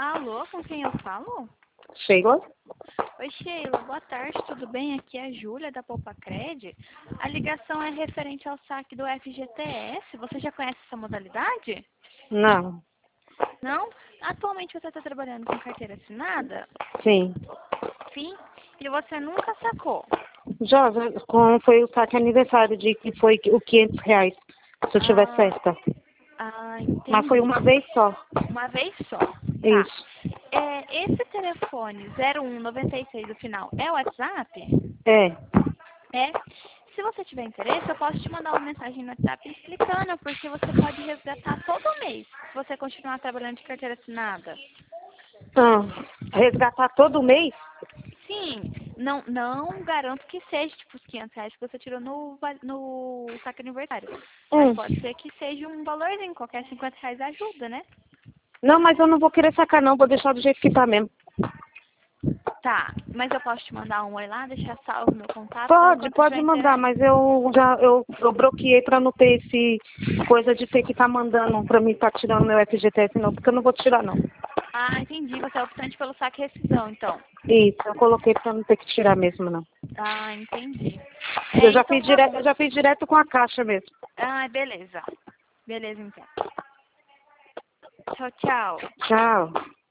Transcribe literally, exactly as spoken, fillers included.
Alô, com quem eu falo? Sheila? Oi, Sheila, boa tarde, tudo bem? Aqui é a Júlia, da Poupacred. A ligação é referente ao saque do F G T S. Você já conhece essa modalidade? Não. Não? Atualmente você está trabalhando com carteira assinada? Sim. Sim. E você nunca sacou? Já, já com, foi o saque aniversário de que foi o quinhentos reais, se eu tiver Ah, festa. ah, Mas foi entendi. uma vez só. Uma vez só. Tá. Isso. É, esse telefone zero um noventa e seis do final é o WhatsApp? É. É. Se você tiver interesse, eu posso te mandar uma mensagem no WhatsApp explicando, porque você pode resgatar todo mês, se você continuar trabalhando de carteira assinada. Ah, resgatar todo mês? Sim, não, não garanto que seja tipo os quinhentos reais que você tirou no, va- no saque aniversário. Mas Hum. pode ser que seja um valorzinho, qualquer cinquenta reais ajuda, né? Não, mas eu não vou querer sacar não, vou deixar do jeito que tá mesmo. Tá, mas eu posso te mandar um oi lá, deixar salvo meu contato, daí Pode, quando você tiver pode mandar, interesse. mas eu já eu, eu bloqueei pra não ter esse coisa de ter que estar mandando pra mim estar tirando meu F G T S não, porque eu não vou tirar não. Ah, entendi, você é optante pelo saque e rescisão, então. Isso, eu coloquei pra não ter que tirar mesmo não. Ah, entendi. Eu É, já então fiz tá direto, bom. eu já fiz direto com a caixa mesmo. Ah, beleza. Beleza, então. Tchau, tchau. Tchau.